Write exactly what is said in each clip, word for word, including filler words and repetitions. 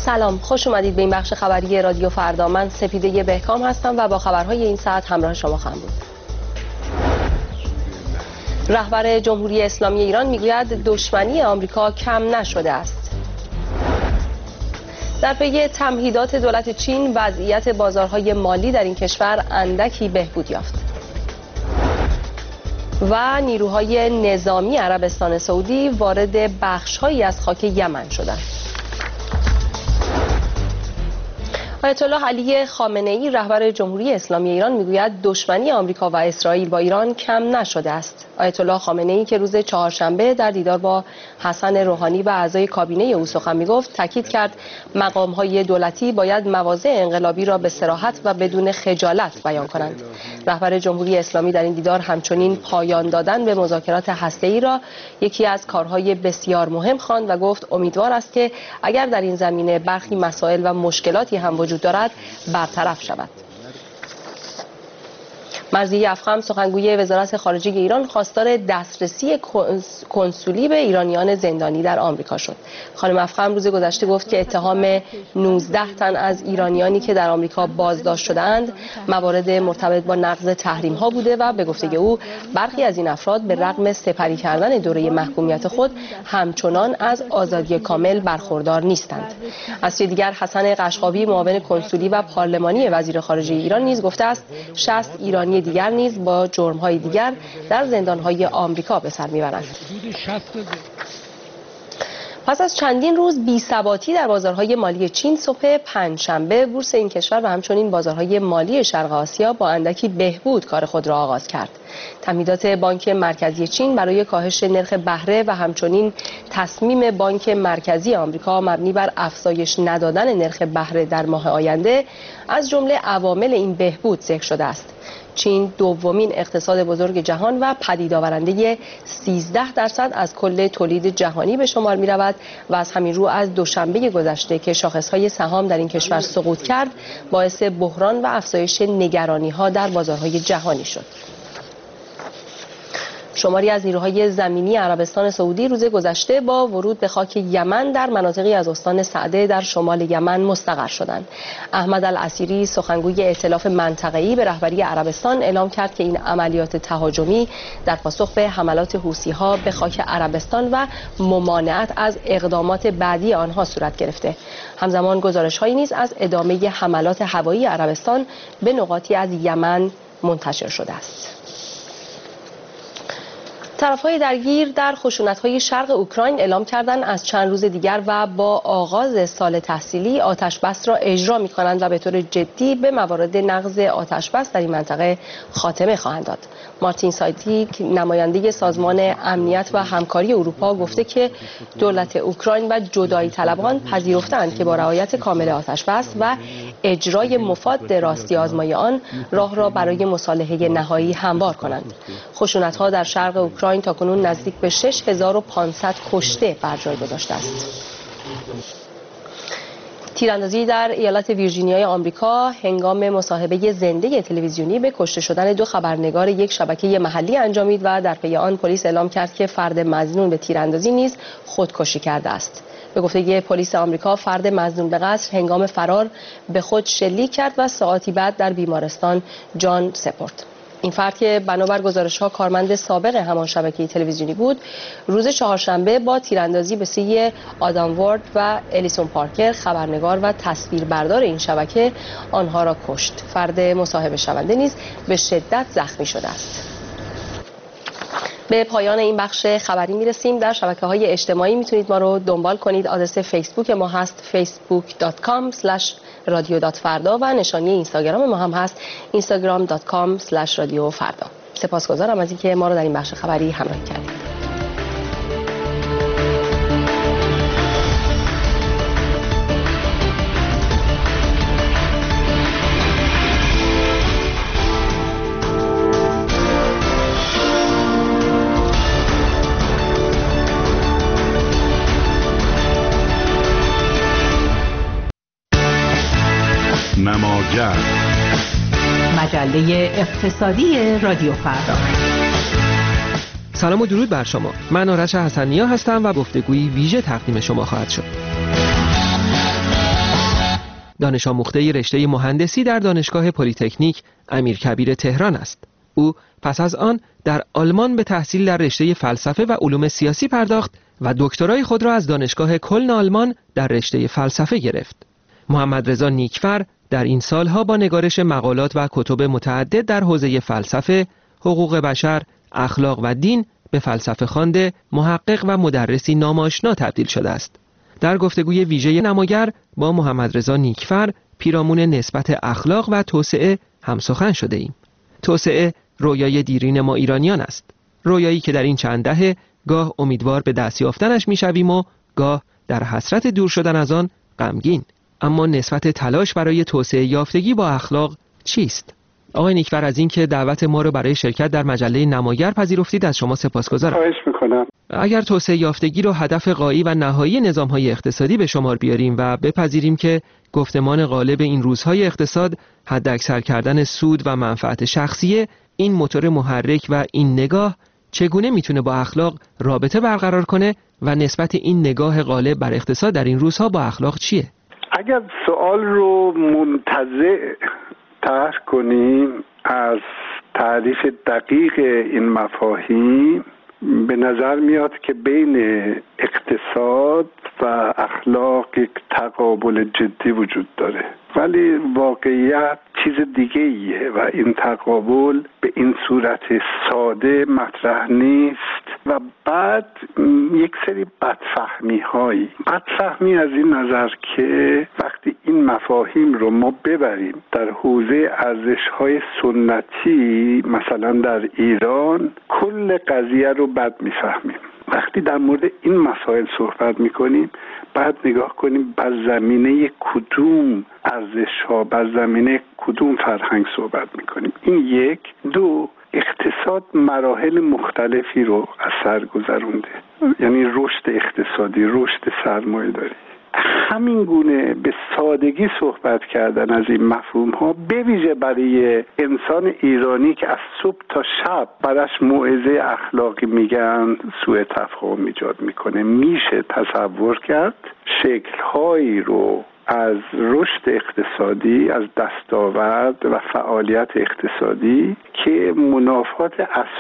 سلام، خوش اومدید به این بخش خبری رادیو فردا. من سپیده بهکام هستم و با خبرهای این ساعت همراه شما خواهم بود. رهبر جمهوری اسلامی ایران میگوید دشمنی آمریکا کم نشده است. در پی تمهیدات دولت چین وضعیت بازارهای مالی در این کشور اندکی بهبود یافت. و نیروهای نظامی عربستان سعودی وارد بخش‌هایی از خاک یمن شدند. آیت الله علی خامنه‌ای رهبر جمهوری اسلامی ایران میگوید دشمنی آمریکا و اسرائیل با ایران کم نشده است. آیت الله خامنه‌ای که روز چهارشنبه در دیدار با حسن روحانی و اعضای کابینه او سخن میگفت، تاکید کرد مقام‌های دولتی باید مواضع انقلابی را به صراحت و بدون خجالت بیان کنند. رهبر جمهوری اسلامی در این دیدار همچنین پایان دادن به مذاکرات هسته‌ای را یکی از کارهای بسیار مهم خواند و گفت امیدوار است که اگر در این زمینه برخی مسائل و مشکلاتی هم وجود دارد برطرف شود. مرضیه افخم سخنگوی وزارت خارجه ایران خواستار دسترسی کنسولی به ایرانیان زندانی در آمریکا شد. خانم افخم روز گذشته گفت که اتهام نوزده تن از ایرانیانی که در آمریکا بازداشت شده‌اند موارد مرتبط با نقض تحریم ها بوده و به گفته او برخی از این افراد به رغم سپری کردن دوره محکومیت خود همچنان از آزادی کامل برخوردار نیستند. از سوی دیگر حسن قشقابی معاون کنسولی و پارلمانی وزیر خارجه ایران نیز گفته است شصت ایرانی دیگر نیز با جرم‌های دیگر در زندان‌های آمریکا به سر می‌برند. پس از چندین روز بی‌ثباتی در بازارهای مالی چین، صبح پنجشنبه بورس این کشور و همچنین بازارهای مالی شرق آسیا با اندکی بهبود کار خود را آغاز کرد. تمهیدات بانک مرکزی چین برای کاهش نرخ بهره و همچنین تصمیم بانک مرکزی آمریکا مبنی بر افزایش ندادن نرخ بهره در ماه آینده از جمله عوامل این بهبود ذکر شده است. چین دومین اقتصاد بزرگ جهان و پدید آورنده سیزده درصد از کل تولید جهانی به شمار می رود و از همین رو از دوشنبه گذشته که شاخصهای سهام در این کشور سقوط کرد باعث بحران و افزایش نگرانی ها در بازارهای جهانی شد. شماری از نیروهای زمینی عربستان سعودی روز گذشته با ورود به خاک یمن در مناطقی از استان سعده در شمال یمن مستقر شدند. احمد العسیری سخنگوی ائتلاف منطقه‌ای به رهبری عربستان اعلام کرد که این عملیات تهاجمی در پاسخ به حملات حوثی‌ها به خاک عربستان و ممانعت از اقدامات بعدی آنها صورت گرفته. همزمان گزارش‌هایی نیز از ادامه حملات هوایی عربستان به نقاطی از یمن منتشر شده است. طرف‌های درگیر در خشونت‌های شرق اوکراین اعلام کردند از چند روز دیگر و با آغاز سال تحصیلی آتش‌بس را اجرا می‌کنند و به طور جدی به موارد نقض آتش‌بس در این منطقه خاتمه خواهند داد. مارتین سایتیک نماینده سازمان امنیت و همکاری اروپا گفته که دولت اوکراین و جدایی طلبان پذیرفتند که با رعایت کامل آتش‌بس و اجرای مفاد راستی آزمایی آن راه را برای مصالحه نهایی هموار کنند. خشونت‌ها در شرق اوکراین تاکنون نزدیک به شش هزار و پانصد کشته بر جای گذاشته است. تیراندازی در ایالت ویرجینیای آمریکا هنگام مصاحبه زنده تلویزیونی به کشته شدن دو خبرنگار یک شبکه محلی انجامید و در پی آن پلیس اعلام کرد که فرد مظنون به تیراندازی نیز خودکشی کرده است. به گفته پلیس آمریکا فرد مظنون به قتل هنگام فرار به خود شلیک کرد و ساعتی بعد در بیمارستان جان سپرد. این فرد که بنابر گزارش‌ها کارمند سابق همان شبکه تلویزیونی بود، روز چهارشنبه با تیراندازی به سوی آدام وارد و الیسون پارکر خبرنگار و تصویربردار این شبکه آنها را کشت. فرد مصاحبه شونده نیز به شدت زخمی شده است. به پایان این بخش خبری میرسیم. در شبکه‌های اجتماعی میتونید ما رو دنبال کنید. آدرس فیسبوک ما هست فیسبوک دات کام اسلش رادیو دات فردا و نشانی اینستاگرام ما هم هست اینستاگرام دات کام اسلش رادیو فردا. سپاسگزارم از اینکه ما رو در این بخش خبری همراهی کردید. نماگر مجله اقتصادی رادیو فردا. سلام و درود بر شما. من آرش حسن‌نیا هستم و گفتگویی ویژه تقدیم شما خواهد شد. دانش آموخته رشته مهندسی در دانشگاه پلی‌تکنیک امیرکبیر تهران است. او پس از آن در آلمان به تحصیل در رشته فلسفه و علوم سیاسی پرداخت و دکترای خود را از دانشگاه کلن آلمان در رشته فلسفه گرفت. محمد رضا نیکفر در این سالها با نگارش مقالات و کتب متعدد در حوزه فلسفه، حقوق بشر، اخلاق و دین به فلسفه خوانده، محقق و مدرسی ناماشنا تبدیل شده است. در گفتگوی ویژه نماگر با محمد رضا نیکفر پیرامون نسبت اخلاق و توسعه همسخن شده ایم. توسعه رویای دیرین ما ایرانیان است. رویایی که در این چند دهه گاه امیدوار به دست یافتنش میشویم و گاه در حسرت دور شدن از آن غمگین. اما نسبت تلاش برای توسعه یافتگی با اخلاق چیست؟ آقای نیکفر، از اینکه دعوت ما رو برای شرکت در مجله نماگر پذیرفتید از شما سپاسگزارم. خواهش میکنم. اگر توسعه یافتگی رو هدف غایی و نهایی نظام‌های اقتصادی به شمار بیاریم و بپذیریم که گفتمان غالب این روزهای اقتصاد حداکثر کردن سود و منفعت شخصیه، این موتور محرک و این نگاه چگونه میتونه با اخلاق رابطه برقرار کنه و نسبت این نگاه غالب بر اقتصاد در این روزها با اخلاق چیه؟ اگر سوال رو منتزع طرح کنیم از تعریف دقیق این مفاهیم، به نظر میاد که بین اقتصاد و اخلاق یک تقابل جدی وجود داره، ولی واقعیت چیز دیگه ایه و این تقابل به این صورت ساده مطرح نیست و بعد یک سری بدفهمی هایی بدفهمی از این نظر که وقتی این مفاهیم رو ما ببریم در حوزه ارزش های سنتی، مثلا در ایران کل قضیه رو بد میفهمیم. وقتی در مورد این مسائل صحبت میکنیم بعد نگاه کنیم بر زمینه کدوم ارزش ها، بر زمینه کدوم فرهنگ صحبت میکنیم. این یک. دو، اقتصاد مراحل مختلفی رو از سر گذرونده، یعنی رشد اقتصادی، رشد سرمایه داری. همین گونه به سادگی صحبت کردن از این مفهوم ها به ویژه برای انسان ایرانی که از صبح تا شب براش موعظه اخلاقی میگن سوء تفاهم ایجاد میکنه. میشه تصور کرد شکل‌هایی رو از رشد اقتصادی، از دستاورد و فعالیت اقتصادی که منافات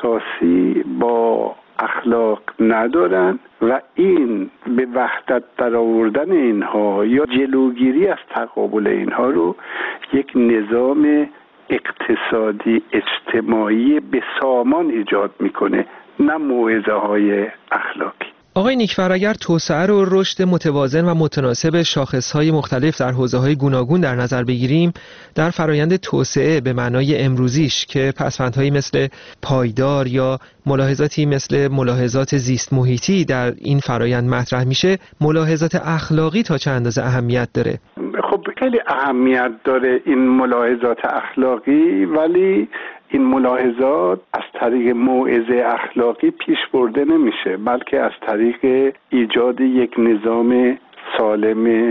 اساسی با اخلاق ندارن و این به وحدت در آوردن اینها یا جلوگیری از تقابل اینها رو یک نظام اقتصادی اجتماعی به سامان ایجاد میکنه، نه موعظه های اخلاقی. آقای نیکفر، اگر توسعه رو رشد متوازن و متناسب شاخص‌های مختلف در حوزه‌های گوناگون در نظر بگیریم، در فرایند توسعه به معنای امروزیش که پسوندهایی مثل پایدار یا ملاحظاتی مثل ملاحظات زیست محیطی در این فرایند مطرح میشه، ملاحظات اخلاقی تا چه اندازه اهمیت داره؟ خب خیلی اهمیت داره این ملاحظات اخلاقی، ولی این ملاحظات از طریق موعظه اخلاقی پیش برده نمیشه، بلکه از طریق ایجاد یک نظام سالم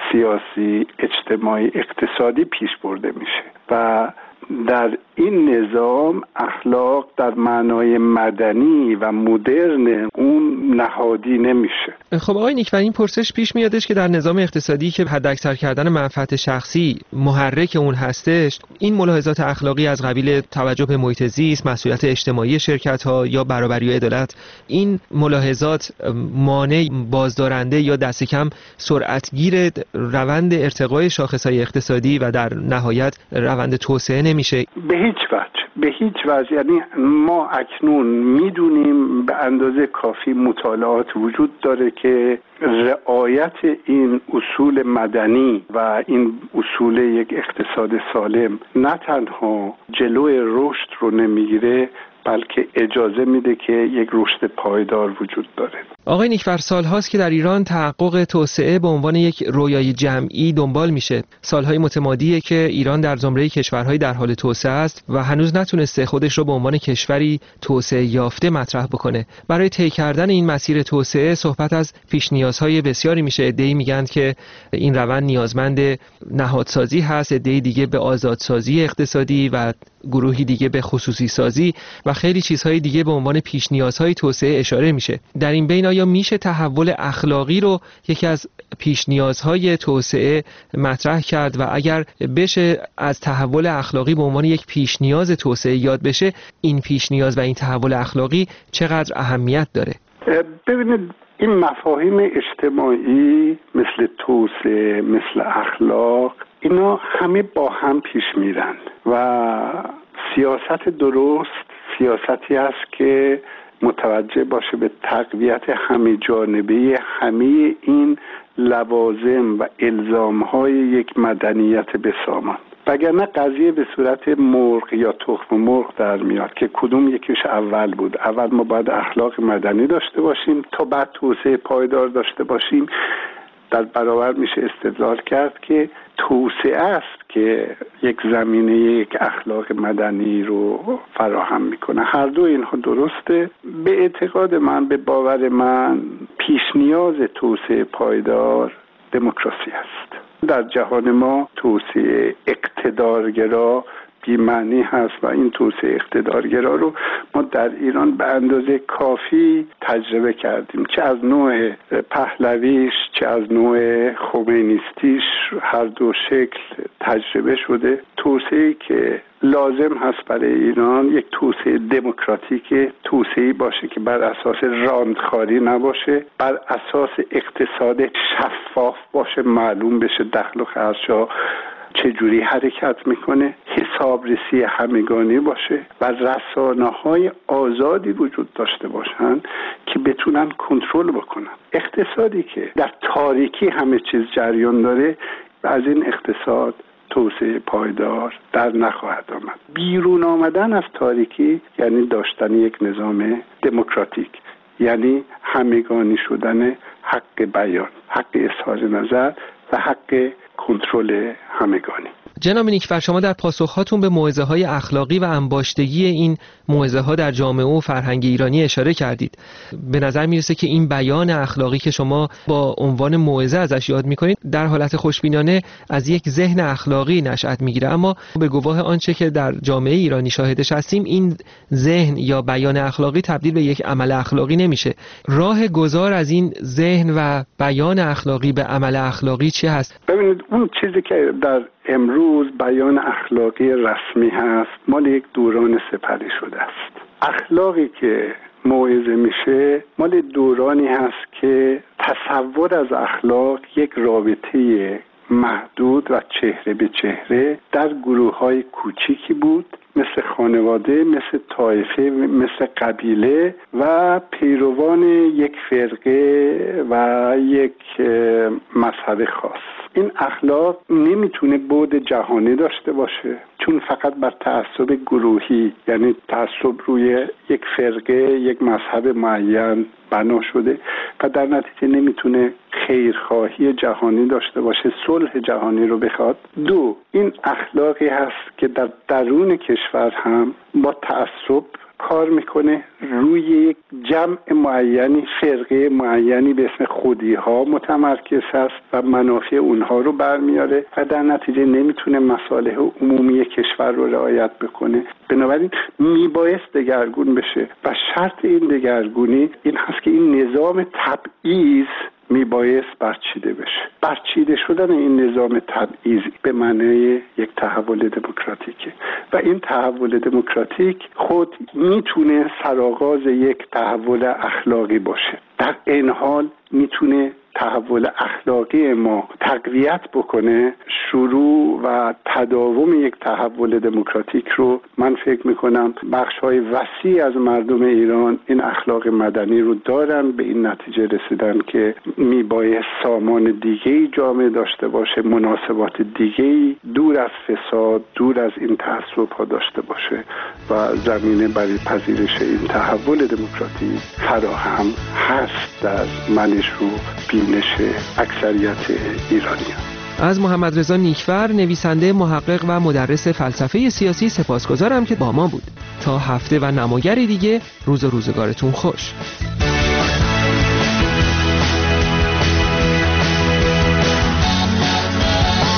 سیاسی، اجتماعی، اقتصادی پیش برده میشه و در این نظام اخلاق در معنای مدنی و مدرن اون نهادی نمیشه. خب آقای نیکفر، این پرسش پیش میادش که در نظام اقتصادی که حداکثر کردن منفعت شخصی محرک اون هستش، این ملاحظات اخلاقی از قبیل توجه به محیط زیست، مسئولیت اجتماعی شرکت ها یا برابری و عدالت، این ملاحظات مانع بازدارنده یا دست کم سرعتگیر روند ارتقای شاخصهای اقتصادی و در نهایت روند توسعه نمیشه؟ به هیچ وجه، به هیچ وجه. یعنی ما اکنون میدونیم به اندازه کافی مطالعات وجود داره که رعایت این اصول مدنی و این اصول یک اقتصاد سالم نه تنها جلوی رشد رو نمیگیره، بلکه اجازه میده که یک رشد پایدار وجود داره. آقای نیکفر، سال هاست که در ایران تحقق توسعه به عنوان یک رویای جمعی دنبال میشه. سالهای متمادیه که ایران در زمره کشورهای در حال توسعه است و هنوز نتونسته خودش رو به عنوان کشوری توسعه یافته مطرح بکنه. برای طی کردن این مسیر توسعه صحبت از پیش نیازهای بسیاری میشه. عده‌ای میگن که این روند نیازمند نهادسازی هست، عده‌ای دیگه به آزادسازی اقتصادی و گروهی دیگه به خصوصی سازی و خیلی چیزهای دیگه به عنوان پیش نیازهای توسعه اشاره میشه. در این بین آیا میشه تحول اخلاقی رو یکی از پیش نیازهای توسعه مطرح کرد و اگر بشه از تحول اخلاقی به عنوان یک پیش نیاز توسعه یاد بشه، این پیش نیاز و این تحول اخلاقی چقدر اهمیت داره؟ ببینید، این مفاهیم اجتماعی مثل توسعه، مثل اخلاق، اینا همه با هم پیش میرن و سیاست درست سیاستی است که متوجه باشه به تقویت همه جانبه همه این لوازم و الزام‌های یک مدنیت بسامان. وگرنه قضیه به صورت مرغ یا تخم مرغ در میاد که کدوم یکیش اول بود. اول ما باید اخلاق مدنی داشته باشیم تا بعد توسعه پایدار داشته باشیم. در برابر میشه استدلال کرد که توسعه است که یک زمینه یک اخلاق مدنی رو فراهم میکنه. هر دو اینها درسته. به اعتقاد من، به باور من، پیش نیاز توسعه پایدار دموکراسی است. در جهان ما توسعه اقتدارگرا بی‌معنی هست و این توسعه اقتدارگرا رو ما در ایران به اندازه کافی تجربه کردیم، چه از نوع پهلویش چه از نوع خمینیستیش. هر دو شکل تجربه شده. توسعه که لازم هست برای ایران یک توسعه دموکراتیک، توسعه باشه که بر اساس راندخاری نباشه، بر اساس اقتصاد شفاف باشه، معلوم بشه دخل و خرج‌ها چجوری حرکت میکنه، حسابرسی همگانی باشه و رسانه‌های آزادی وجود داشته باشن که بتونن کنترل بکنن. اقتصادی که در تاریکی همه چیز جریان داره و از این اقتصاد توسعه پایدار در نخواهد آمد. بیرون آمدن از تاریکی یعنی داشتن یک نظام دموکراتیک، یعنی همگانی شدن حق بیان، حق اظهار نظر و حق کنترل همگانی. جناب نیکفر، شما در پاسخهاتون به موعظه‌های اخلاقی و انباشتگی این موعظه‌ها در جامعه و فرهنگ ایرانی اشاره کردید. به نظر میرسه که این بیان اخلاقی که شما با عنوان موعظه ازش یاد میکنید در حالت خوشبینانه از یک ذهن اخلاقی نشأت میگیره، اما به گواه آنچه که در جامعه ایرانی شاهدش هستیم این ذهن یا بیان اخلاقی تبدیل به یک عمل اخلاقی نمیشه. راه گذار از این ذهن و بیان اخلاقی به عمل اخلاقی چی هست؟ ببینید، اون چیزی که در امروز بیان اخلاقی رسمی هست مال یک دوران سپری شده است. اخلاقی که موعظه میشه مال دورانی هست که تصور از اخلاق یک رابطه محدود و چهره به چهره در گروه‌های کوچیکی بود، مثل خانواده، مثل طایفه، مثل قبیله و پیروان یک فرقه و یک مذهب خاص. این اخلاق نمیتونه بعد جهانی داشته باشه، چون فقط بر تعصب گروهی، یعنی تعصب روی یک فرقه، یک مذهب معین بنا شده و در نتیجه نمیتونه خیرخواهی جهانی داشته باشه، صلح جهانی رو بخواد. دو، این اخلاقی هست که در درون کشور هم با تعصب کار میکنه، روی یک جمع معینی، فرقه معینی به اسم خودی ها متمرکز هست و منافع اونها رو برمیاره و در نتیجه نمیتونه مصالح عمومی کشور رو رعایت بکنه. بنابراین میبایست دگرگون بشه و شرط این دگرگونی این هست که این نظام تبعیض میبایست برچیده بشه. برچیده شدن این نظام تبعیض به معنی یک تحول دموکراتیکه و این تحول دموکراتیک خود میتونه سرآغاز یک تحول اخلاقی باشه. در این حال میتونه تحول اخلاقی ما تقویت بکنه شروع و تداوم یک تحول دموکراتیک رو. من فکر میکنم بخش‌های وسیع از مردم ایران این اخلاق مدنی رو دارن، به این نتیجه رسیدن که میبایست سامان دیگه‌ای جامعه داشته باشه، مناسبات دیگه‌ای دور از فساد، دور از این تعصب‌ها داشته باشه و زمینه برای پذیرش این تحول دموکراتیک فراهم هست در منش رو بینش اکثریت ایرانیان. از محمد رضا نیکفر، نویسنده، محقق و مدرس فلسفه سیاسی سپاسگزارم که با ما بود. تا هفته و نماگری دیگه، روز و روزگارتون خوش.